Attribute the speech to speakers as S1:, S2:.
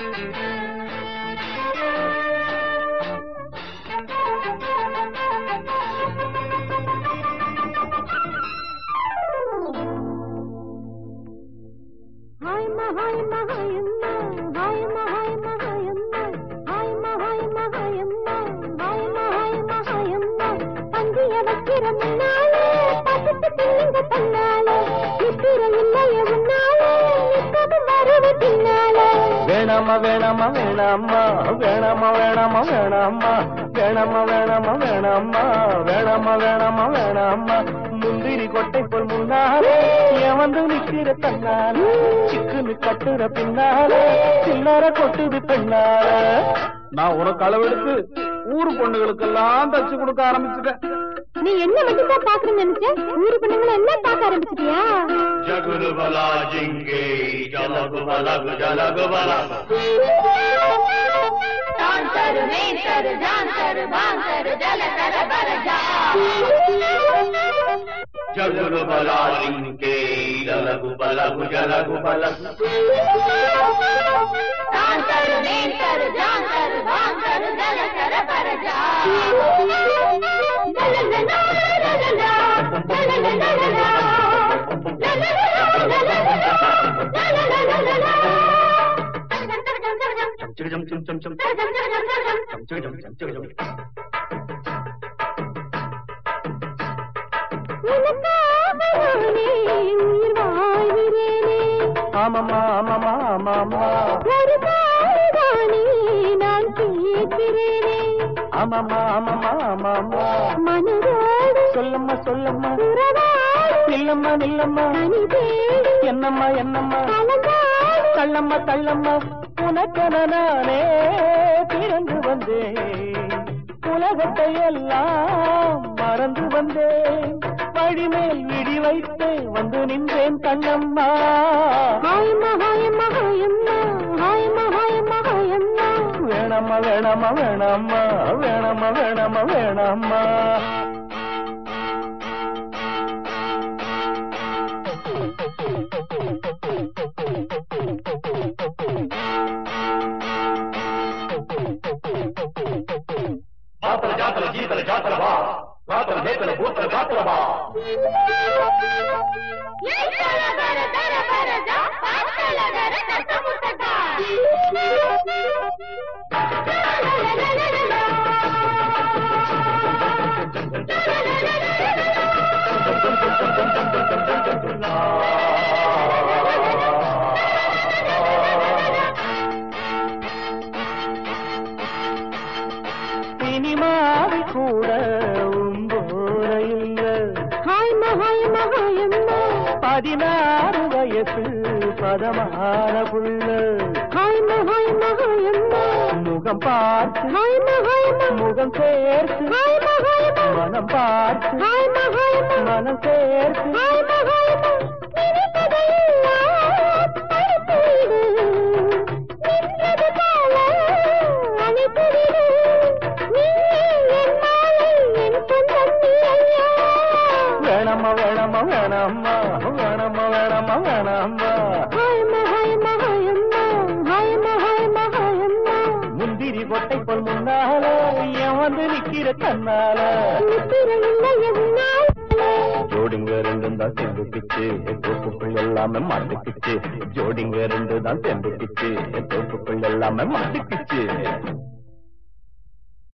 S1: வேணாமா வேணாமா வேணாமா வேணாமா வேணாமா வேணாமா வேணாமா வேணாமா வேணாமா வேணாமா வேணாமா வேணாமா முந்திரி கொட்டை போல் முன்னாலே ஏன் வந்து நிக்கிற தன்னால சிக்குன்னு கட்டுற பின்னால சில்லற கொட்டுது பெண்ணால நான் உனக்கு அளவெடுத்து ஊரு பொண்ணுகளுக்கெல்லாம் தச்சு கொடுக்க ஆரம்பிச்சுட்டேன்.
S2: நீ என்ன மட்டும் தான் பாக்குறேன்னு நினைச்ச? ஊரு பொண்ணுங்களை எல்லாம் பார்க்க ஆரம்பிச்சிட்டியா?
S3: ஜகுருபலா ஜிங்கே ஜலகுபலா ஜலகுபலா
S4: டான்சரு மேசரு ஜான்சரு பான்சரு ஜலகர பரஜா
S3: ஜகுருபலா ஜிங்கே ஜலகுபலா ஜலகுபலா
S4: டான்சரு மேசரு ஜான்சரு பான்சரு ஜலகர பரஜா
S1: ஆமாமா ஆமாமா ஆமாமா
S2: நான் கேட்கிறேனே
S1: ஆமாமா ஆமாமா ஆமாமா
S2: மனதோடு
S1: சொல்லம்மா சொல்லம்மா நில்லம்மா நில்லம்மா என்னம்மா என்னம்மா தள்ளம்மா தள்ளம்மா உனக்கென நானே பிறந்து வந்தேன் உலகத்தை எல்லாம் மறந்து வந்தேன் வழிமேல் விடி வைத்து வந்து நின்றேன் கண்ணம்மா வேணாமா வேணாமா வேணாமா வேணாமா வேணாமா வேணாமா
S3: பாத்தல ஜாத்தல ஜீத்தல ஜாத்தல வா பாத்தல நேத்தல பூத்தல காத்தல வா
S1: சினிமாவை கூட உம்போரையில் 16 வயசு பதமான புள்ள முகம் பார்த்து முகம் சேர்த்து மனம் பார்த்து மனம் சேர்த்து வேணாமா வேணாமா வேணாமா வேணாமா வேணாமா வேணாமா முந்திரி கொட்டை போல் முன்னால ஏன் வந்து நிக்கிற தன்னால ஜோடிங்க ரெண்டும் தான் சேர்ந்துக்கிச்சு தோப்புக்குள் எல்லாமே மாட்டுக்குச்சு ஜோடிங்க ரெண்டு தான் சேர்ந்துக்கிச்சு தோப்புக்குள் எல்லாமே மாட்டுக்குச்சு